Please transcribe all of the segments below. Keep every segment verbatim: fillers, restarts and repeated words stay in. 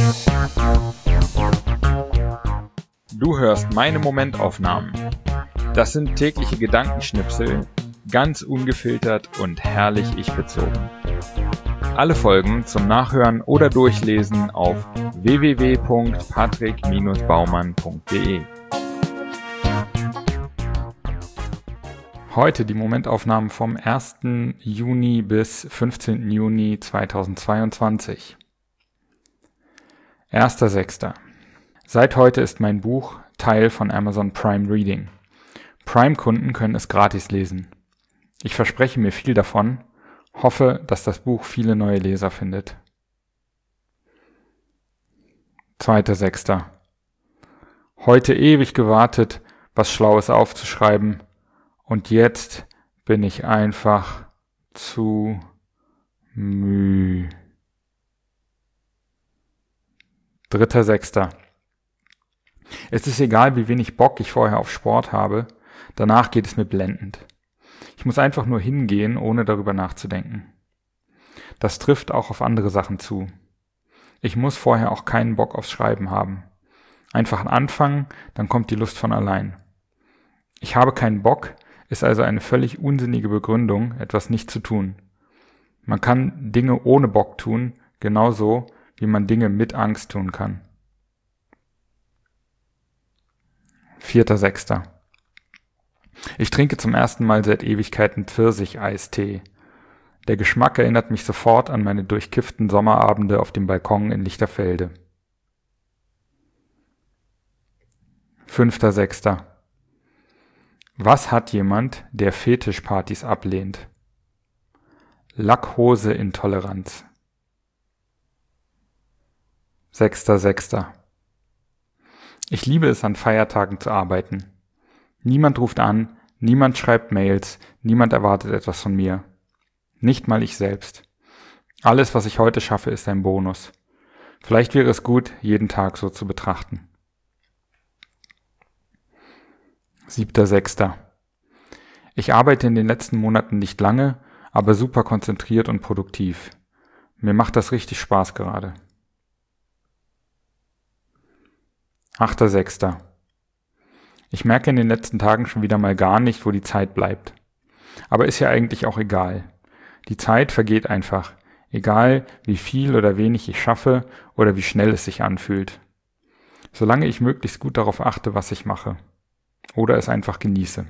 Du hörst meine Momentaufnahmen. Das sind tägliche Gedankenschnipsel, ganz ungefiltert und herrlich ich-bezogen. Alle Folgen zum Nachhören oder Durchlesen auf w w w punkt patrick Bindestrich baumann punkt d e. Heute die Momentaufnahmen vom ersten Juni bis fünfzehnten Juni zweitausendzweiundzwanzig. erster sechster Seit heute ist mein Buch Teil von Amazon Prime Reading. Prime-Kunden können es gratis lesen. Ich verspreche mir viel davon, hoffe, dass das Buch viele neue Leser findet. zweiter sechster Heute ewig gewartet, was Schlaues aufzuschreiben, und jetzt bin ich einfach zu müh. dritter sechster Es ist egal, wie wenig Bock ich vorher auf Sport habe, danach geht es mir blendend. Ich muss einfach nur hingehen, ohne darüber nachzudenken. Das trifft auch auf andere Sachen zu. Ich muss vorher auch keinen Bock aufs Schreiben haben. Einfach anfangen, dann kommt die Lust von allein. Ich habe keinen Bock, ist also eine völlig unsinnige Begründung, etwas nicht zu tun. Man kann Dinge ohne Bock tun, genauso wie man Dinge mit Angst tun kann. vierter sechster Ich trinke zum ersten Mal seit Ewigkeiten Pfirsich-Eistee. Der Geschmack erinnert mich sofort an meine durchkifften Sommerabende auf dem Balkon in Lichterfelde. fünfter sechster Was hat jemand, der Fetischpartys ablehnt? Lackhose-Intoleranz. sechster sechster Ich liebe es, an Feiertagen zu arbeiten. Niemand ruft an, niemand schreibt Mails, niemand erwartet etwas von mir. Nicht mal ich selbst. Alles, was ich heute schaffe, ist ein Bonus. Vielleicht wäre es gut, jeden Tag so zu betrachten. siebter sechster Ich arbeite in den letzten Monaten nicht lange, aber super konzentriert und produktiv. Mir macht das richtig Spaß gerade. achter sechster Ich merke in den letzten Tagen schon wieder mal gar nicht, wo die Zeit bleibt. Aber ist ja eigentlich auch egal. Die Zeit vergeht einfach, egal wie viel oder wenig ich schaffe oder wie schnell es sich anfühlt. Solange ich möglichst gut darauf achte, was ich mache. Oder es einfach genieße.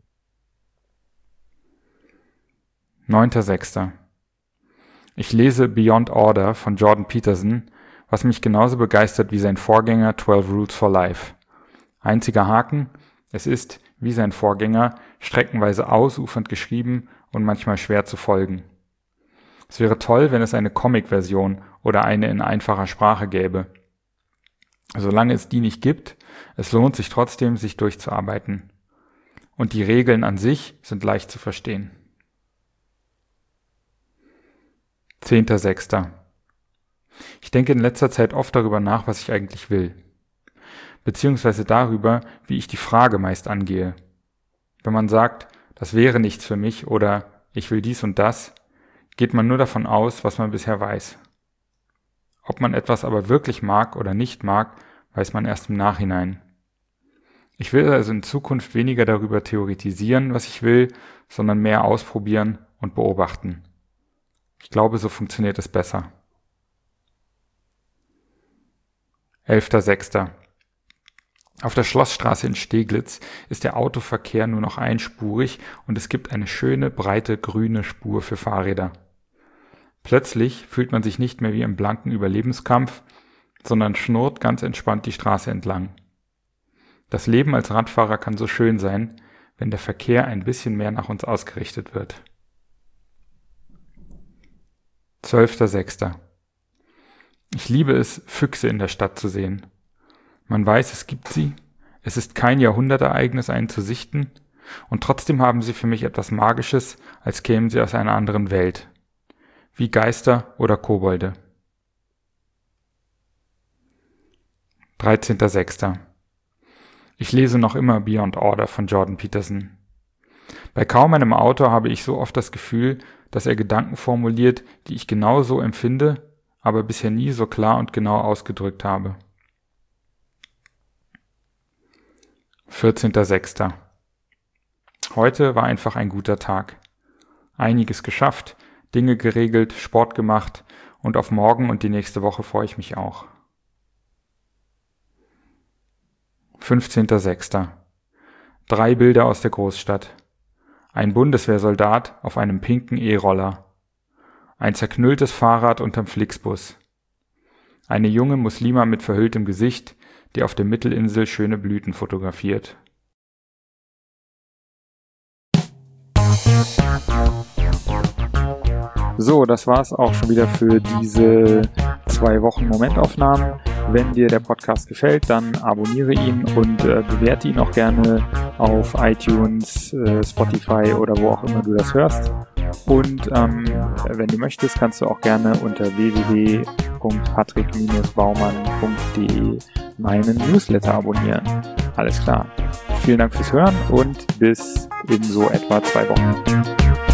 neunter sechster Ich lese Beyond Order von Jordan Peterson, was mich genauso begeistert wie sein Vorgänger twelve Rules for Life. Einziger Haken, es ist, wie sein Vorgänger, streckenweise ausufernd geschrieben und manchmal schwer zu folgen. Es wäre toll, wenn es eine Comic-Version oder eine in einfacher Sprache gäbe. Solange es die nicht gibt, es lohnt sich trotzdem, sich durchzuarbeiten. Und die Regeln an sich sind leicht zu verstehen. zehnter sechster Ich denke in letzter Zeit oft darüber nach, was ich eigentlich will. Beziehungsweise darüber, wie ich die Frage meist angehe. Wenn man sagt, das wäre nichts für mich oder ich will dies und das, geht man nur davon aus, was man bisher weiß. Ob man etwas aber wirklich mag oder nicht mag, weiß man erst im Nachhinein. Ich will also in Zukunft weniger darüber theoretisieren, was ich will, sondern mehr ausprobieren und beobachten. Ich glaube, so funktioniert es besser. elfter sechster Auf der Schlossstraße in Steglitz ist der Autoverkehr nur noch einspurig und es gibt eine schöne, breite, grüne Spur für Fahrräder. Plötzlich fühlt man sich nicht mehr wie im blanken Überlebenskampf, sondern schnurrt ganz entspannt die Straße entlang. Das Leben als Radfahrer kann so schön sein, wenn der Verkehr ein bisschen mehr nach uns ausgerichtet wird. zwölfter sechster Ich liebe es, Füchse in der Stadt zu sehen. Man weiß, es gibt sie, es ist kein Jahrhundertereignis, einen zu sichten, und trotzdem haben sie für mich etwas Magisches, als kämen sie aus einer anderen Welt. Wie Geister oder Kobolde. dreizehnter sechster Ich lese noch immer Beyond Order von Jordan Peterson. Bei kaum einem Autor habe ich so oft das Gefühl, dass er Gedanken formuliert, die ich genauso empfinde, aber bisher nie so klar und genau ausgedrückt habe. vierzehnter sechster Heute war einfach ein guter Tag. Einiges geschafft, Dinge geregelt, Sport gemacht und auf morgen und die nächste Woche freue ich mich auch. fünfzehnter sechster Drei Bilder aus der Großstadt. Ein Bundeswehrsoldat auf einem pinken E-Roller. Ein zerknülltes Fahrrad unterm Flixbus. Eine junge Muslima mit verhülltem Gesicht, die auf der Mittelinsel schöne Blüten fotografiert. So, das war's auch schon wieder für diese zwei Wochen Momentaufnahmen. Wenn dir der Podcast gefällt, dann abonniere ihn und äh, bewerte ihn auch gerne auf iTunes, äh, Spotify oder wo auch immer du das hörst. Und ähm, wenn du möchtest, kannst du auch gerne unter w w w punkt patrick baumann punkt d e meinen Newsletter abonnieren. Alles klar. Vielen Dank fürs Hören und bis in so etwa zwei Wochen.